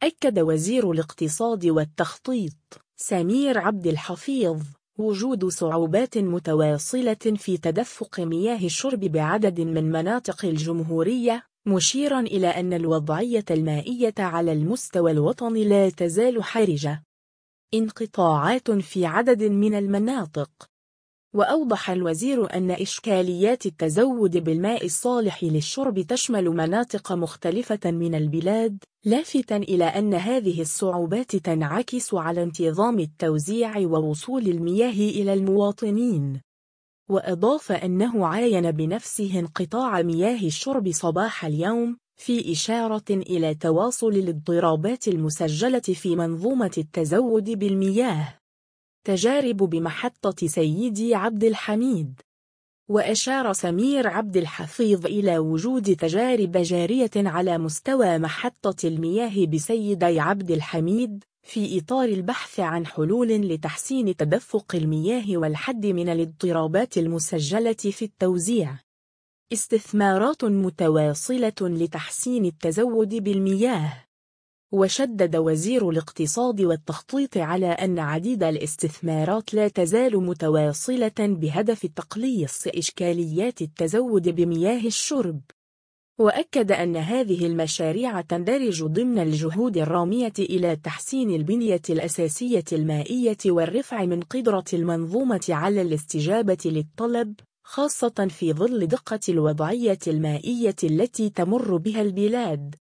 أكد وزير الاقتصاد والتخطيط سمير عبد الحفيظ وجود صعوبات متواصلة في تدفق مياه الشرب بعدد من مناطق الجمهورية، مشيرا إلى أن الوضعية المائية على المستوى الوطني لا تزال حرجة. انقطاعات في عدد من المناطق. وأوضح الوزير أن إشكاليات التزود بالماء الصالح للشرب تشمل مناطق مختلفة من البلاد، لافتاً إلى أن هذه الصعوبات تنعكس على انتظام التوزيع ووصول المياه إلى المواطنين. وأضاف أنه عاين بنفسه انقطاع مياه الشرب صباح اليوم، في إشارة إلى تواصل الاضطرابات المسجلة في منظومة التزود بالمياه. تجارب بمحطة سيدي عبد الحميد. وأشار سمير عبد الحفيظ إلى وجود تجارب جارية على مستوى محطة المياه بسيدي عبد الحميد، في إطار البحث عن حلول لتحسين تدفق المياه والحد من الاضطرابات المسجلة في التوزيع. استثمارات متواصلة لتحسين التزود بالمياه. وشدد وزير الاقتصاد والتخطيط على أن عديد الاستثمارات لا تزال متواصلة بهدف تقليص إشكاليات التزود بمياه الشرب. وأكد أن هذه المشاريع تندرج ضمن الجهود الرامية إلى تحسين البنية الأساسية المائية والرفع من قدرة المنظومة على الاستجابة للطلب، خاصة في ظل دقة الوضعية المائية التي تمر بها البلاد.